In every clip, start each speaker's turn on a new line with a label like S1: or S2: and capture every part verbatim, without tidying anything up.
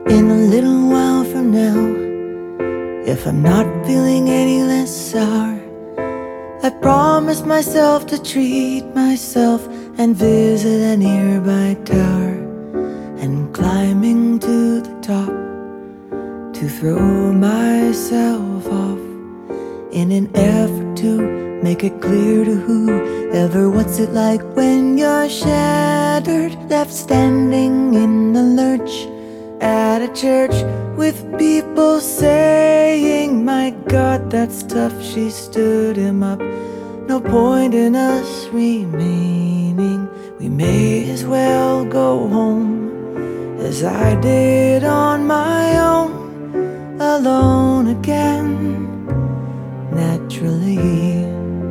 S1: In a little while from now, if I'm not feeling any less sour, I promised myself to treat myself and visit a nearby tower, and climbing to the top to throw myself off, in an effort to make it clear to whoever what's it like when you're shattered, left standing in the lurch at a church with people saying, "My God, that's tough, she stood him up. No point in us remaining, we may as well go home," as I did on my own, alone again, naturally.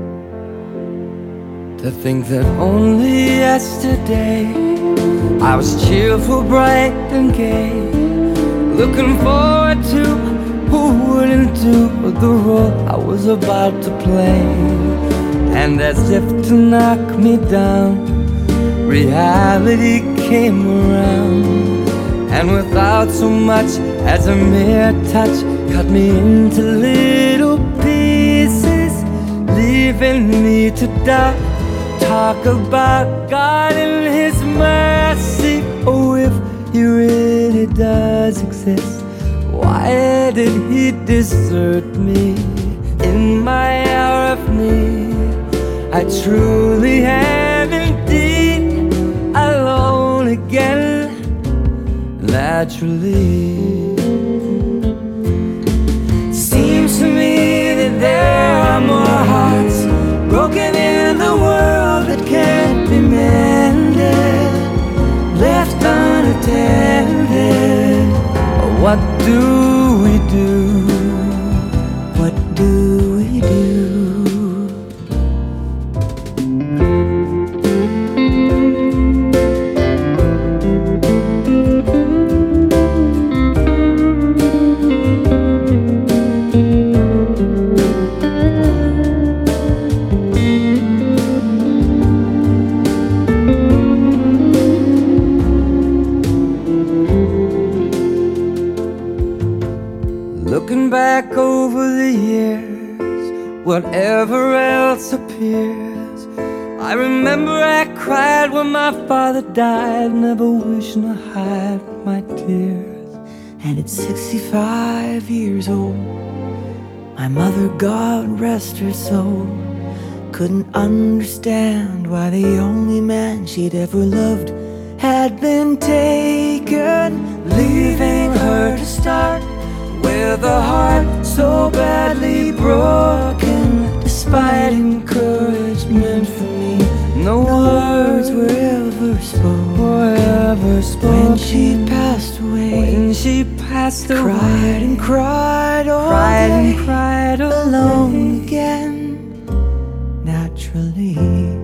S2: To think that only yesterday I was cheerful, bright and gay, looking forward to who wouldn't do the role I was about to play. And as if to knock me down, reality came around, and without so much as a mere touch, cut me into little pieces, leaving me to die. Talk about God and His mercy. Oh, if He really does exist, why did He desert me in my hour of need? I truly am indeed alone again, naturally. Seems to me that there are more hearts broken in the world that can't be mended, left unattended. What do we do?
S1: What do we do?
S2: Looking back over the years, whatever else appears, I remember I cried when my father died, never wishing to hide my tears.
S1: And at sixty-five years old, my mother, God rest her soul, couldn't understand why the only man she'd ever loved had been taken, leaving her to start with a heart so badly broken. Despite encouragement from me, no words were ever spoken.
S2: Were ever spoken.
S1: When she passed away,
S2: when she passed away,
S1: cried and cried all
S2: cried
S1: day,
S2: and cried all
S1: alone
S2: day.
S1: again, naturally.